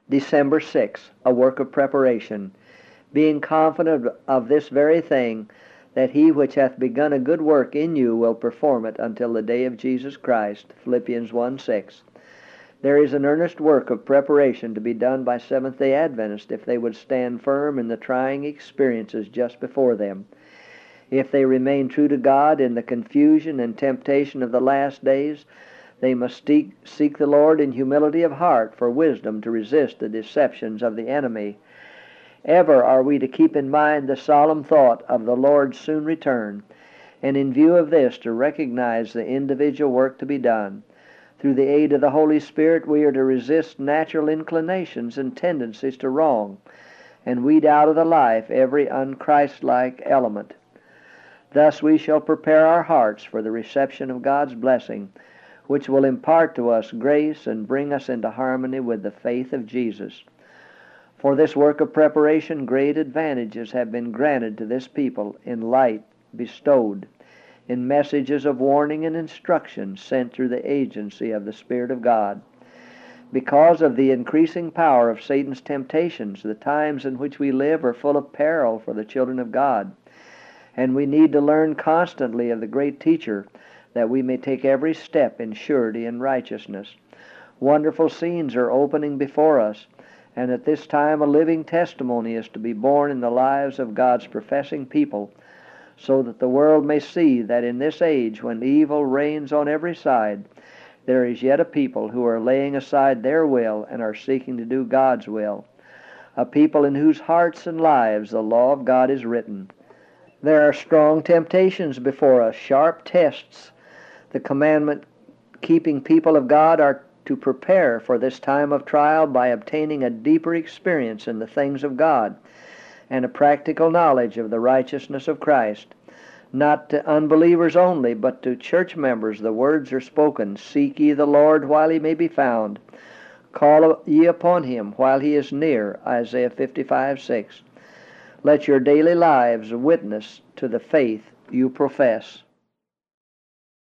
December 6, a work of preparation, being confident of this very thing, that he which hath begun a good work in you will perform it until the day of Jesus Christ. Philippians 1:6. There is an earnest work of preparation to be done by Seventh-day Adventists if they would stand firm in the trying experiences just before them. If they remain true to God in the confusion and temptation of the last days, they must seek the Lord in humility of heart for wisdom to resist the deceptions of the enemy. Ever are we to keep in mind the solemn thought of the Lord's soon return, and in view of this to recognize the individual work to be done. Through the aid of the Holy Spirit we are to resist natural inclinations and tendencies to wrong, and weed out of the life every unchristlike element. Thus we shall prepare our hearts for the reception of God's blessing, which will impart to us grace and bring us into harmony with the faith of Jesus. For this work of preparation, great advantages have been granted to this people in light bestowed, in messages of warning and instruction sent through the agency of the Spirit of God. Because of the increasing power of Satan's temptations, the times in which we live are full of peril for the children of God, and we need to learn constantly of the great Teacher, that we may take every step in surety and righteousness. Wonderful scenes are opening before us, and at this time a living testimony is to be borne in the lives of God's professing people, so that the world may see that in this age, when evil reigns on every side, there is yet a people who are laying aside their will and are seeking to do God's will, a people in whose hearts and lives the law of God is written. There are strong temptations before us, sharp tests. The commandment-keeping people of God are to prepare for this time of trial by obtaining a deeper experience in the things of God and a practical knowledge of the righteousness of Christ. Not to unbelievers only, but to church members the words are spoken, "Seek ye the Lord while he may be found. Call ye upon him while he is near," Isaiah 55:6. Let your daily lives witness to the faith you profess.